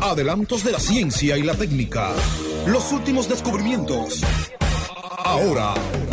Adelantos de la ciencia y la técnica. Los últimos descubrimientos. Ahora.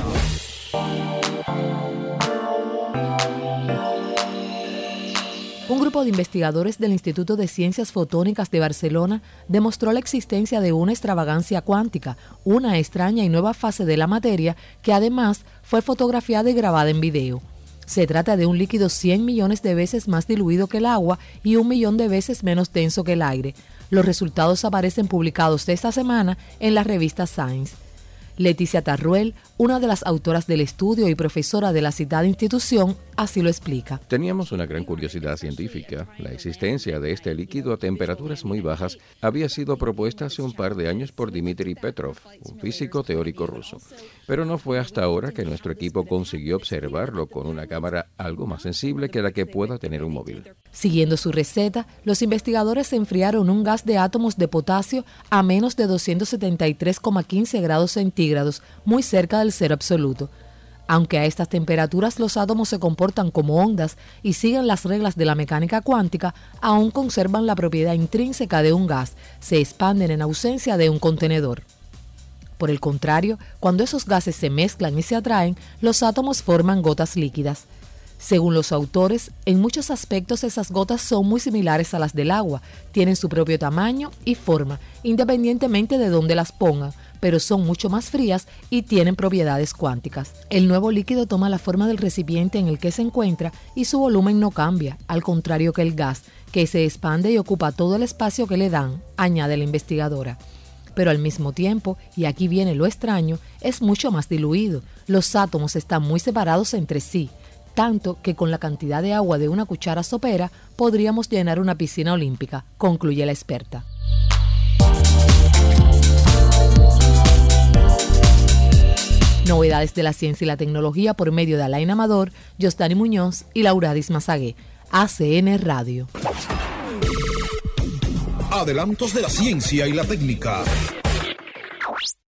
Un grupo de investigadores del Instituto de Ciencias Fotónicas de Barcelona demostró la existencia de una extravagancia cuántica, una extraña y nueva fase de la materia que además fue fotografiada y grabada en video. Se trata de un líquido 100 millones de veces más diluido que el agua y 1 millón de veces menos denso que el aire. Los resultados aparecen publicados esta semana en la revista Science. Leticia Tarruel, una de las autoras del estudio y profesora de la citada institución, así lo explica. Teníamos una gran curiosidad científica. La existencia de este líquido a temperaturas muy bajas había sido propuesta hace un par de años por Dmitry Petrov, un físico teórico ruso. Pero no fue hasta ahora que nuestro equipo consiguió observarlo con una cámara algo más sensible que la que pueda tener un móvil. Siguiendo su receta, los investigadores enfriaron un gas de átomos de potasio a menos de 273,15 grados centígrados, muy cerca del cero absoluto. Aunque a estas temperaturas los átomos se comportan como ondas y siguen las reglas de la mecánica cuántica, aún conservan la propiedad intrínseca de un gas, se expanden en ausencia de un contenedor. Por el contrario, cuando esos gases se mezclan y se atraen, los átomos forman gotas líquidas. Según los autores, en muchos aspectos esas gotas son muy similares a las del agua, tienen su propio tamaño y forma, independientemente de dónde las pongan, pero son mucho más frías y tienen propiedades cuánticas. El nuevo líquido toma la forma del recipiente en el que se encuentra y su volumen no cambia, al contrario que el gas, que se expande y ocupa todo el espacio que le dan, añade la investigadora. Pero al mismo tiempo, y aquí viene lo extraño, es mucho más diluido. Los átomos están muy separados entre sí, tanto que con la cantidad de agua de una cuchara sopera podríamos llenar una piscina olímpica, concluye la experta. Novedades de la ciencia y la tecnología por medio de Alain Amador, Yosdani Muñoz y Lauradis Mazagué. ACN Radio. Adelantos de la ciencia y la técnica.